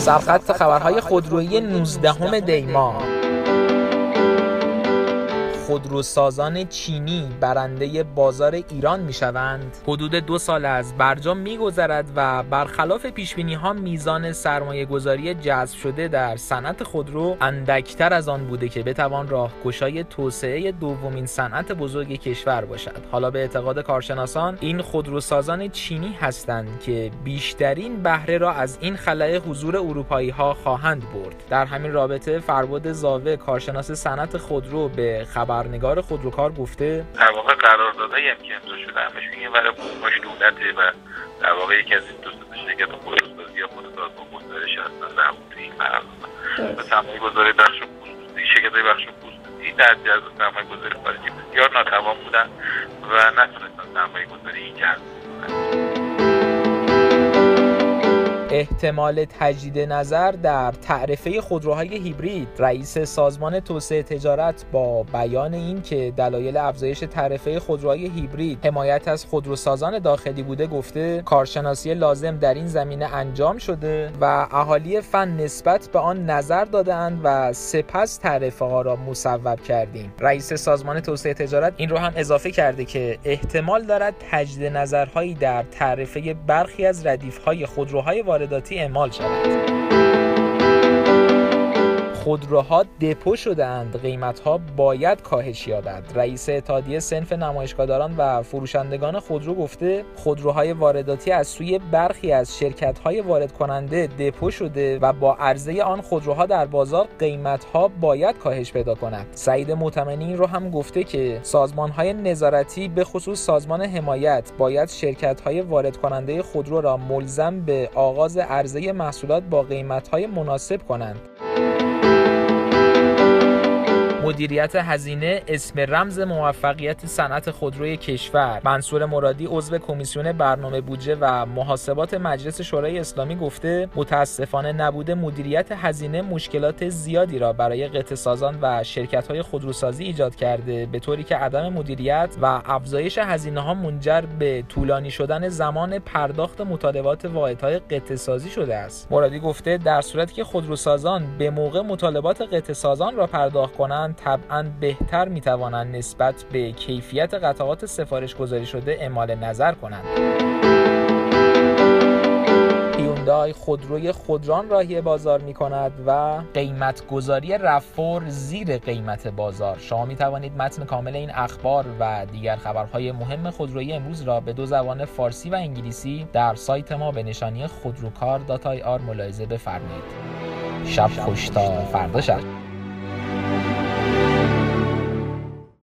سرخط خبرهای خودرویی 19 دی ماه. خودروسازان چینی برنده بازار ایران میشوند. حدود 2 سال از برجام میگذرد و برخلاف پیشبینی‌ها میزان سرمایه‌گذاری جذب شده در صنعت خودرو اندکتر از آن بوده که بتوان راهگشای توسعه دومین صنعت بزرگ کشور باشد. حالا به اعتقاد کارشناسان این خودروسازان چینی هستند که بیشترین بهره را از این خلأ حضور اروپایی‌ها خواهند برد. در همین رابطه فرباد زاوه کارشناس صنعت خودرو به خبرنگار خودروکار گفته در واقع قراردادهایی هم که امضا شده همش میگه برای فروش دولته و در واقع یکی از این دو تا شرکت خودروسازی یا خودسازان گسترش هستن در مورد این قرارداد و سرمایه‌گذاری بخش خصوصی شرکت‌های بخش خصوصی در جذب سرمایه‌گذاری خارجی بسیار ناتوان بودن و نتونستن سرمایه‌گذاری جذب کنن. احتمال تجدید نظر در تعرفه خودروهای هیبرید. رئیس سازمان توسعه تجارت با بیان این که دلایل افزایش تعرفه خودروهای هیبرید حمایت از خودروسازان داخلی بوده گفته کارشناسی لازم در این زمینه انجام شده و اهالی فن نسبت به آن نظر دادند و سپس تعرفه ها را مصوب کردیم. رئیس سازمان توسعه تجارت این رو هم اضافه کرده که احتمال دارد تجدید نظرهایی در تعرفه برخی از ردیف‌های خودروهای وارداتی اعمال شود. خودروها دپو شده‌اند، قیمت‌ها باید کاهش یابد. رئیس اتحادیه صنف نمایشگاهداران و فروشندگان خودرو گفته خودروهای وارداتی از سوی برخی از شرکت‌های وارد کننده دپو شده و با عرضه آن خودروها در بازار قیمت‌ها باید کاهش پیدا کند. سعید معتمنی رو هم گفته که سازمان‌های نظارتی به خصوص سازمان حمایت باید شرکت‌های وارد کننده خودرو را ملزم به آغاز عرضه محصولات با قیمت‌های مناسب کنند. مدیریت هزینه اسم رمز موفقیت صنعت خودروی کشور. منصور مرادی عضو کمیسیون برنامه بودجه و محاسبات مجلس شورای اسلامی گفته متاسفانه نبوده مدیریت هزینه مشکلات زیادی را برای قطعه‌سازان و شرکت‌های خودروسازی ایجاد کرده به طوری که عدم مدیریت و افزایش هزینه‌ها منجر به طولانی شدن زمان پرداخت مطالبات واحدهای قطعه‌سازی شده است. مرادی گفته در صورتی که خودروسازان به موقع مطالبات قطعه‌سازان را پرداخت کنند طبعاً بهتر می‌توانند نسبت به کیفیت قطعات سفارش گذاری شده اعمال نظر کنند. هیوندای خودروی خودران راهی بازار می‌کند و قیمت گذاری رفور زیر قیمت بازار. شما می‌توانید متن کامل این اخبار و دیگر خبرهای مهم خودرویی امروز را به 2 زبان فارسی و انگلیسی در سایت ما به نشانی خودروکار.ir ملاحظه بفرمایید. شب خوش تا فردا شب.